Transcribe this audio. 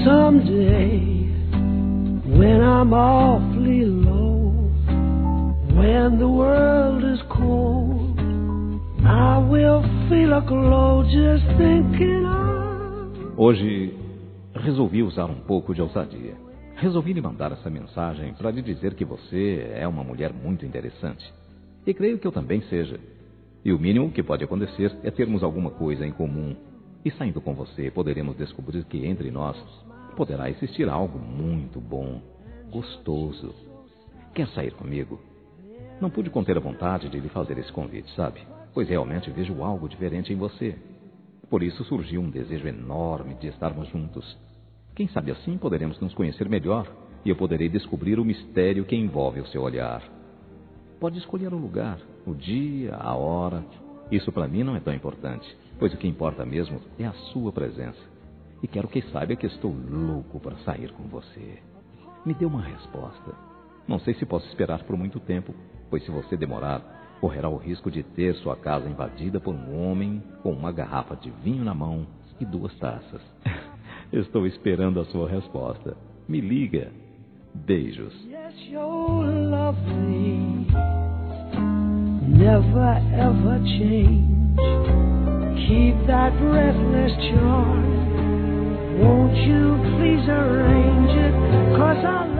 Someday, when I'm awfully low, when the world is cold, I will feel a glow just thinking of... Hoje, resolvi usar um pouco de ousadia. Resolvi lhe mandar essa mensagem para lhe dizer que você é uma mulher muito interessante. E creio que eu também seja. E o mínimo que pode acontecer é termos alguma coisa em comum. E saindo com você, poderemos descobrir que entre nós poderá existir algo muito bom, gostoso. Quer sair comigo? Não pude conter a vontade de lhe fazer esse convite, sabe? Pois realmente vejo algo diferente em você. Por isso surgiu um desejo enorme de estarmos juntos. Quem sabe assim poderemos nos conhecer melhor e eu poderei descobrir o mistério que envolve o seu olhar. Pode escolher o lugar, o dia, a hora. Isso para mim não é tão importante, pois o que importa mesmo é a sua presença. E quero que saiba que estou louco para sair com você. Me dê uma resposta. Não sei se posso esperar por muito tempo, pois se você demorar, correrá o risco de ter sua casa invadida por um homem com uma garrafa de vinho na mão e 2 taças. Estou esperando a sua resposta. Me liga. Beijos. Yes, you're lovely. Never ever change. Keep that breathless charm. Won't you please arrange it? 'Cause I